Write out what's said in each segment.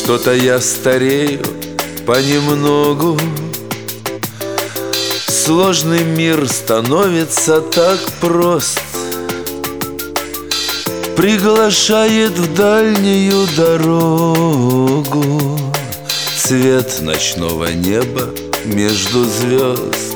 Что-то я старею понемногу. Сложный мир становится так прост, приглашает в дальнюю дорогу цвет ночного неба между звезд.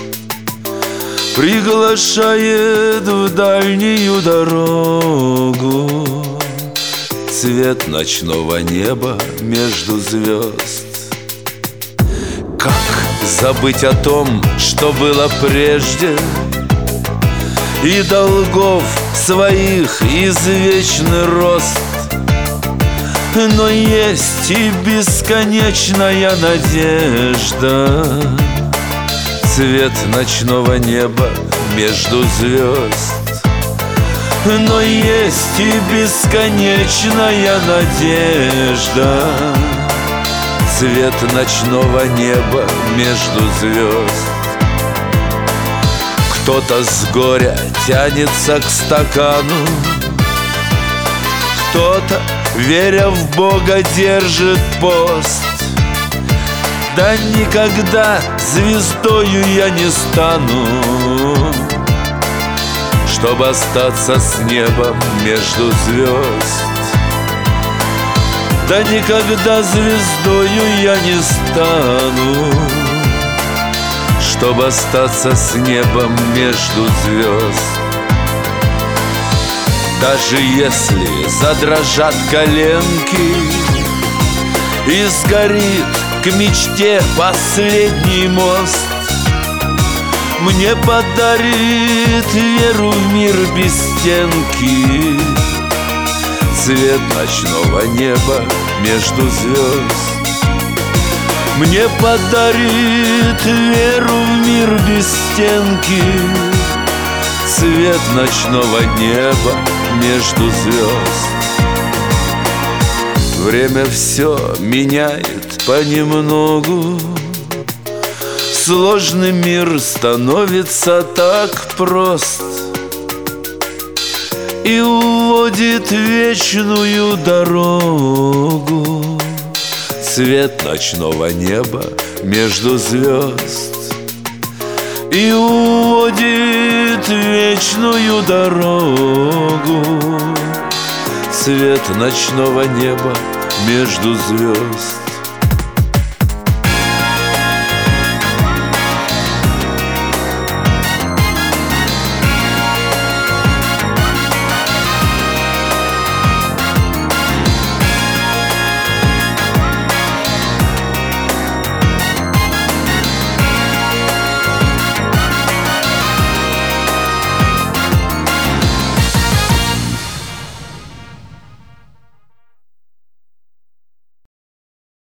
Приглашает в дальнюю дорогу цвет ночного неба между звезд. Как забыть о том, что было прежде, и долгов своих извечный рост? Но есть и бесконечная надежда, цвет ночного неба между звезд. Но есть и бесконечная надежда, цвет ночного неба между звезд. Кто-то с горя тянется к стакану, кто-то, веря в Бога, держит пост. Да никогда звездою я не стану, чтобы остаться с небом между звезд. Да никогда звездою я не стану, чтобы остаться с небом между звезд. Даже если задрожат коленки и сгорит к мечте последний мост, мне подарит веру в мир без стенки цвет ночного неба между звезд. Мне подарит веру в мир без стенки цвет ночного неба между звезд. Время все меняет понемногу, сложный мир становится так прост и уводит в вечную дорогу цвет ночного неба между звезд. И уводит в вечную дорогу цвет ночного неба между звезд.